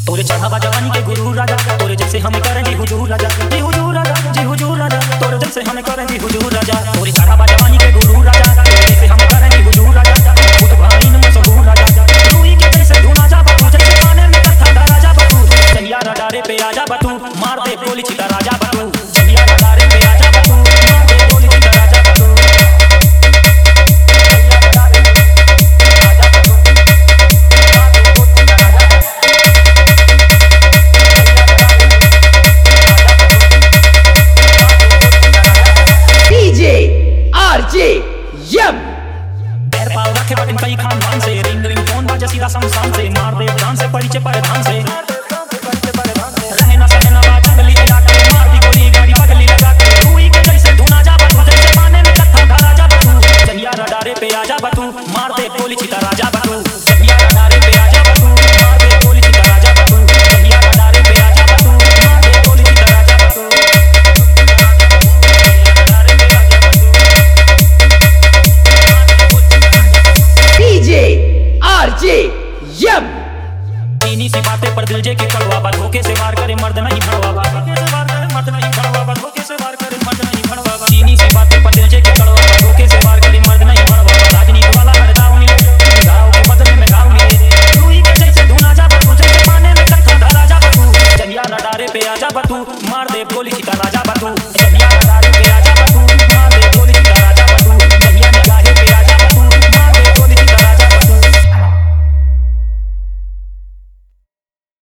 तोरे चढ़ावा जवानी के गुरु राजा, तोरे जैसे हम करेंगे हुजूर राजा, जी हुजूर राजा, जी हुजूर राजा, तोरे जैसे हम करेंगे हुजूर राजा। तोरे चढ़ावा जवानी के गुरु राजा, तोरे जैसे हम करेंगे हुजूर राजा, खुद भाईन मशहूर राजा, रूई के जैसे धुना जा बतू, जैसे पानी में कथा धारा जा बतू, जहिया रडारे पे आजा बतू, मार दे गोली चिता राजा बतू, जहिया रडारे पे आजा बतू, मार दे गोली चिता राजा बतू। पैर पाव रखे बटन कई खानदान से, रिंग रिंग फोन बाजे सीधा शमशान से, मार दे जान से परिचय परिधान से, रहना सहना बा जंगली इलाके, मार दी गोली गाड़ी पगली लगा के, रूई के जैसे धुना जा बतू, जैसे पानी में कथा धारा जा बतू, जहिया रडारे पे आजा बतू, मार दे गोली चिता राजा बतू, जहिया रडारे पे आजा बतू, मार दे गोली चिता राजा बतू, जहिया रडारे पे आजा बतू, मार दे गोली चिता राजा बतू। चीनी सी बातें पर दिल जे के कड़वा बा, धोखे से वार करे मर्द नहीं भड़वा बा, धोखे से वार करे मर्द नहीं भड़वा बा, धोखे से वार करे मर्द नहीं भड़वा बा। चीनी सी बातें पर दिल जे के कड़वा बा, धोखे से वार करे मर्द नहीं भड़वा बा। राजनीति वाला हर दाव मिले, दाव के बदले में घाव मिले, रूई के जैसे धुना जा बतू, जैसे पानी में कथा धारा जा बतू, जहिया रडारे पे आजा बतू, मार दे गोली चिता राजा बतू, जहिया रडारे पे आजा बतू, मार दे